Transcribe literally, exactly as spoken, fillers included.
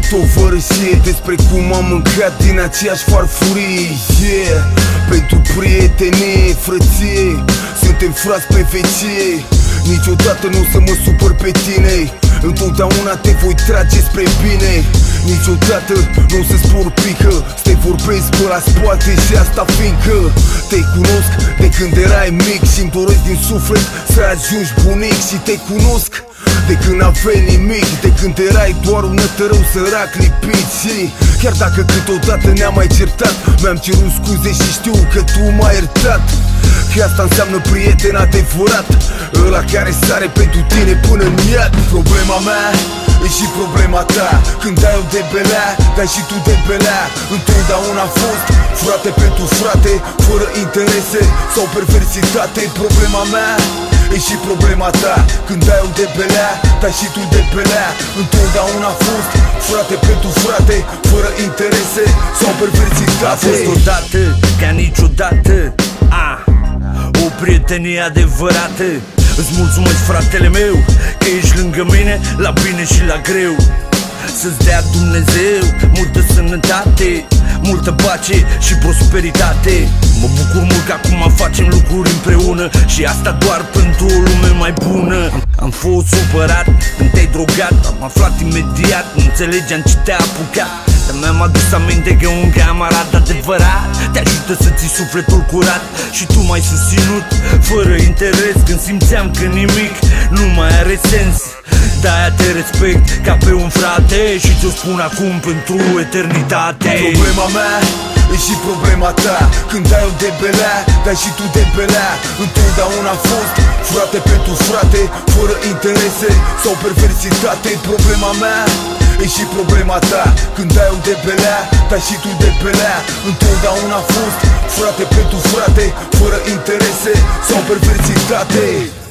tovărășie, despre cum am mâncat din aceeași farfurie. Yeah, pentru prietenie, frăție, suntem frați pe vecie. Niciodată nu o să mă supăr pe tine, întotdeauna te voi trage spre bine. Niciodată nu o să-ți spor pică, să te vorbesc pe la spate și asta fiindcă te cunosc de când erai mic și-mi doresc din suflet să ajungi bunic. Și te cunosc de când aveai nimic, de când erai doar un nătărău sărac lipit. Și chiar dacă câteodată ne-am mai certat, mi-am cerut scuze și știu că tu m-ai iertat. Că asta înseamnă prieten adevărat, ăla care sare pentru tine până în iad. Problema mea e și problema ta, când ai eu de belea, dar și tu de belea. Întotdeauna a fost frate pentru frate, fără interese sau perversitate. Problema mea e și problema ta, când ai eu de belea, dar și tu de belea. Întotdeauna a fost frate pentru frate, fără interese sau perversitate. A fost odată, ca niciodată, ah, o prietenie adevărată. Îți mulțumesc, fratele meu, că ești lângă mine la bine și la greu. Să-ți dea Dumnezeu multă sănătate, multă pace și prosperitate. Mă bucur mult că acum facem lucruri împreună, și asta doar pentru o lume mai bună. Am fost supărat când te-ai drogat, am aflat imediat, nu înțelegeam ce te-a apucat. Dar mi-am adus aminte că un camarad adevărat te ajută să ții sufletul curat. Și tu m-ai susținut fără interes când simțeam că nimic nu mai are sens. De-aia te respect ca pe un frate și ți-o spun acum pentru eternitate. Problema mea e și problema ta, când ai eu de belea, dar și tu de belea. Întotdeauna a fost frate pentru frate, fără interese sau perversitate. Problema mea e și problema ta, când ai eu de belea, dar și tu de belea. Întotdeauna a fost frate pentru frate, fără interese sau perversitate.